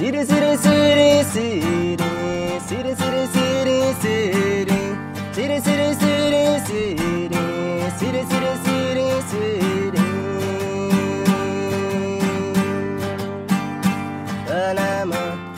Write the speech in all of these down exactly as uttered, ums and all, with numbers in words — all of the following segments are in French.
Siri siri siri siri siri siri siri siri siri siri siri siri siri siri siri siri Panama.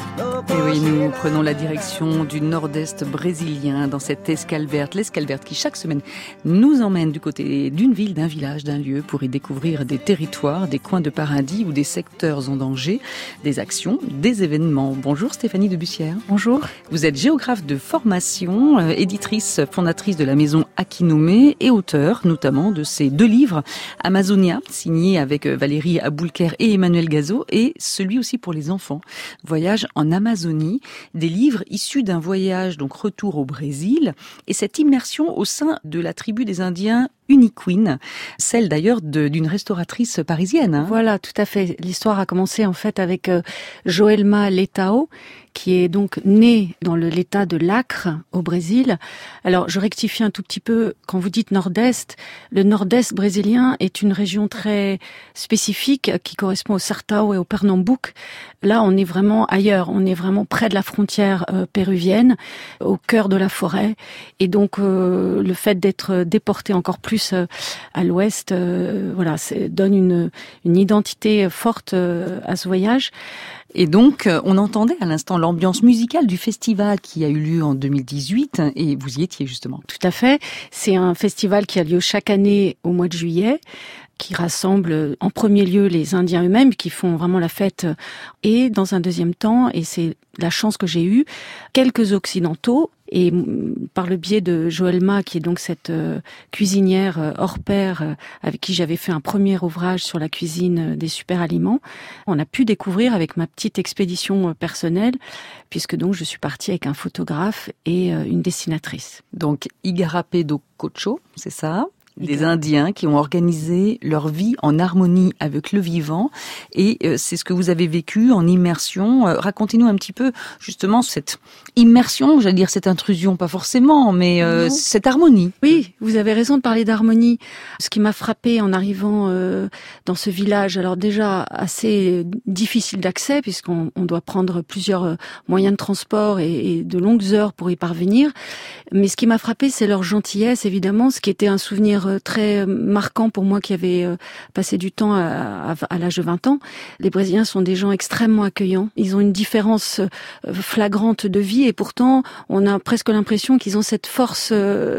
Et oui, nous prenons la direction du nord-est brésilien dans cette escale verte, l'escale verte qui chaque semaine nous emmène du côté d'une ville, d'un village, d'un lieu pour y découvrir des territoires, des coins de paradis ou des secteurs en danger, des actions, des événements. Bonjour Stéphanie de Bussière. Bonjour. Vous êtes géographe de formation, euh, éditrice, fondatrice de la maison Akinome et auteure notamment de ces deux livres, Amazonia, signé avec Valérie Aboulker et Emmanuel Gazo, et celui aussi pour les enfants, Voyage en Amazonie, des livres issus d'un voyage, donc retour au Brésil, et cette immersion au sein de la tribu des Indiens Uniqueen, celle d'ailleurs de, d'une restauratrice parisienne. Hein. Voilà, tout à fait. L'histoire a commencé en fait avec euh, Joelma Letao, qui est donc née dans le, l'État de l'Acre, au Brésil. Alors, je rectifie un tout petit peu, quand vous dites nord-est, le nord-est brésilien est une région très spécifique qui correspond au Sertão et au Pernambouc. Là, on est vraiment ailleurs, on est vraiment près de la frontière euh, péruvienne, au cœur de la forêt. Et donc, euh, le fait d'être déporté encore plus euh, à l'ouest, euh, voilà, c'est, donne une, une identité forte euh, à ce voyage. Et donc, on entendait à l'instant l'ambiance musicale du festival qui a eu lieu en deux mille dix-huit, et vous y étiez justement. Tout à fait. C'est un festival qui a lieu chaque année au mois de juillet, qui rassemble en premier lieu les Indiens eux-mêmes, qui font vraiment la fête, et dans un deuxième temps, et c'est la chance que j'ai eue, quelques Occidentaux, et par le biais de Joelma, qui est donc cette euh, cuisinière euh, hors pair, euh, avec qui j'avais fait un premier ouvrage sur la cuisine euh, des super aliments, on a pu découvrir avec ma petite expédition euh, personnelle, puisque donc je suis partie avec un photographe et euh, une dessinatrice. Donc Igarapé do Cocho, c'est ça ? Des Indiens qui ont organisé leur vie en harmonie avec le vivant, et euh, c'est ce que vous avez vécu en immersion. Euh, racontez-nous un petit peu justement cette immersion, j'allais dire cette intrusion, pas forcément, mais euh, cette harmonie. Oui, vous avez raison de parler d'harmonie. Ce qui m'a frappée en arrivant euh, dans ce village, alors déjà assez difficile d'accès puisqu'on on doit prendre plusieurs euh, moyens de transport et, et de longues heures pour y parvenir, mais ce qui m'a frappée, c'est leur gentillesse, évidemment, ce qui était un souvenir très marquant pour moi qui avait passé du temps à, à, à l'âge de vingt ans. Les Brésiliens sont des gens extrêmement accueillants. Ils ont une différence flagrante de vie et pourtant on a presque l'impression qu'ils ont cette force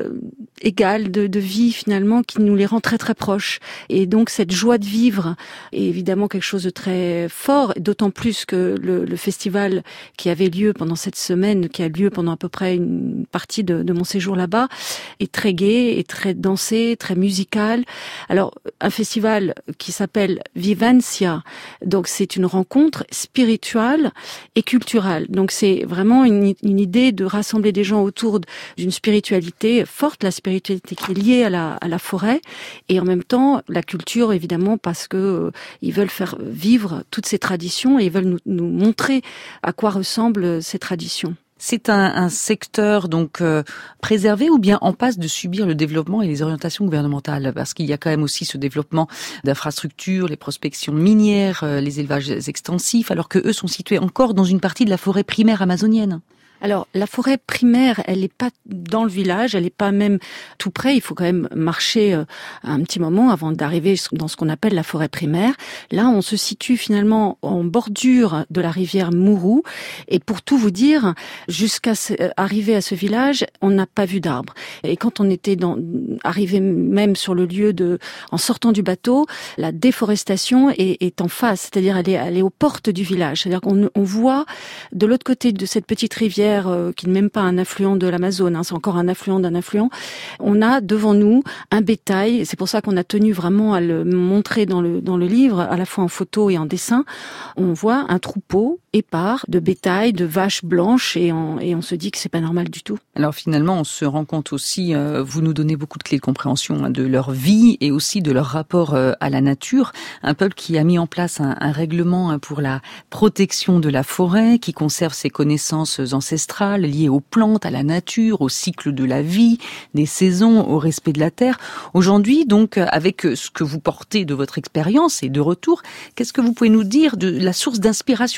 égale de, de vie finalement qui nous les rend très très proches. Et donc cette joie de vivre est évidemment quelque chose de très fort, d'autant plus que le, le festival qui avait lieu pendant cette semaine, qui a lieu pendant à peu près une partie de, de mon séjour là-bas, est très gai, est très dansé, très musical. Alors, un festival qui s'appelle Vivencia, donc c'est une rencontre spirituelle et culturelle. Donc c'est vraiment une, une idée de rassembler des gens autour d'une spiritualité forte, la spiritualité qui est liée à la, à la forêt, et en même temps la culture, évidemment, parce que euh, ils veulent faire vivre toutes ces traditions et ils veulent nous, nous montrer à quoi ressemblent ces traditions. C'est un, un secteur donc euh, préservé ou bien en passe de subir le développement et les orientations gouvernementales, parce qu'il y a quand même aussi ce développement d'infrastructures, les prospections minières, euh, les élevages extensifs, alors que eux sont situés encore dans une partie de la forêt primaire amazonienne. Alors, la forêt primaire, elle n'est pas dans le village, elle n'est pas même tout près. Il faut quand même marcher euh, un petit moment avant d'arriver dans ce qu'on appelle la forêt primaire. Là, on se situe finalement en bordure de la rivière Muru. Et pour tout vous dire, jusqu'à ce, euh, arriver à ce village, on n'a pas vu d'arbres. Et quand on était dans, arrivé même sur le lieu de, en sortant du bateau, la déforestation est, est en face, c'est-à-dire elle est, elle est aux portes du village. C'est-à-dire qu'on on voit de l'autre côté de cette petite rivière qui n'est même pas un affluent de l'Amazone, hein, c'est encore un affluent d'un affluent. On a devant nous un bétail, c'est pour ça qu'on a tenu vraiment à le montrer dans le dans le livre, à la fois en photo et en dessin. On voit un troupeau épars de bétail, de vaches blanches, et on, et on se dit que c'est pas normal du tout. Alors finalement, on se rend compte aussi, euh, vous nous donnez beaucoup de clés de compréhension hein, de leur vie et aussi de leur rapport euh, à la nature. Un peuple qui a mis en place un, un règlement hein, pour la protection de la forêt, qui conserve ses connaissances ancestrales liées aux plantes, à la nature, au cycle de la vie, des saisons, au respect de la terre. Aujourd'hui, donc, avec ce que vous portez de votre expérience et de retour, qu'est-ce que vous pouvez nous dire de la source d'inspiration peut-être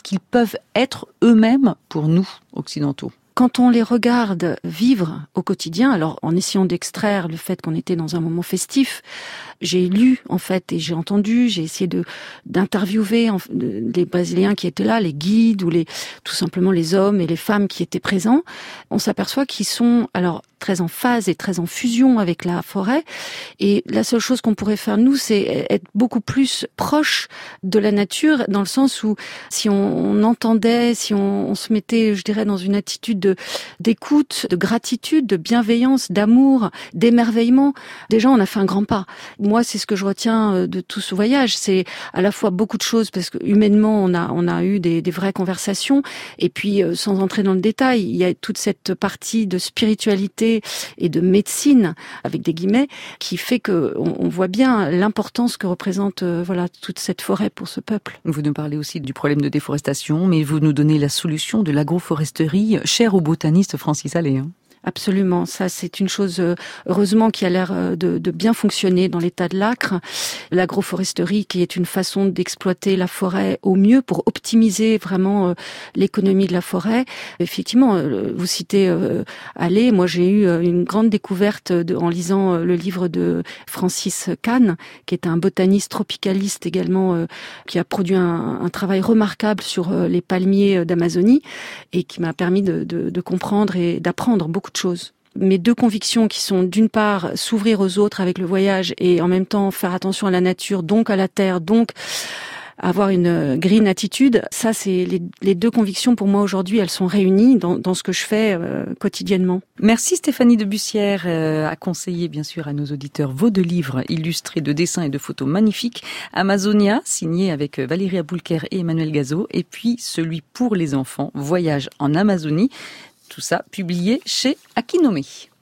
qu'ils peuvent être eux-mêmes pour nous, occidentaux. Quand on les regarde vivre au quotidien, alors en essayant d'extraire le fait qu'on était dans un moment festif, j'ai lu en fait et j'ai entendu, j'ai essayé de d'interviewer en, de, les Brésiliens qui étaient là, les guides ou les tout simplement les hommes et les femmes qui étaient présents. On s'aperçoit qu'ils sont alors très en phase et très en fusion avec la forêt. Et la seule chose qu'on pourrait faire nous, c'est être beaucoup plus proche de la nature, dans le sens où si on, on entendait, si on, on se mettait, je dirais, dans une attitude de d'écoute, de gratitude, de bienveillance, d'amour, d'émerveillement, déjà on a fait un grand pas. Moi, c'est ce que je retiens de tout ce voyage, c'est à la fois beaucoup de choses, parce que humainement, on a on a eu des, des vraies conversations, et puis sans entrer dans le détail, il y a toute cette partie de spiritualité et de médecine, avec des guillemets, qui fait que on, on voit bien l'importance que représente euh, voilà toute cette forêt pour ce peuple. Vous nous parlez aussi du problème de déforestation, mais vous nous donnez la solution de l'agroforesterie, chère au botaniste Francis Allais. Hein. Absolument, ça c'est une chose heureusement qui a l'air de, de bien fonctionner dans l'état de l'Acre. L'agroforesterie qui est une façon d'exploiter la forêt au mieux pour optimiser vraiment l'économie de la forêt. Effectivement, vous citez euh, Allais, moi j'ai eu une grande découverte de, en lisant le livre de Francis Kahn, qui est un botaniste tropicaliste également, euh, qui a produit un, un travail remarquable sur les palmiers d'Amazonie et qui m'a permis de, de, de comprendre et d'apprendre beaucoup de choses. Mes deux convictions qui sont d'une part s'ouvrir aux autres avec le voyage et en même temps faire attention à la nature, donc à la terre, donc avoir une green attitude, ça c'est les, les deux convictions pour moi aujourd'hui, elles sont réunies dans, dans ce que je fais euh, quotidiennement. Merci Stéphanie de Bussière, euh, à conseiller bien sûr à nos auditeurs vos deux livres illustrés de dessins et de photos magnifiques, Amazonia, signé avec Valérie Aboulker et Emmanuel Gazo, et puis celui pour les enfants, Voyage en Amazonie. Tout ça publié chez Akinome.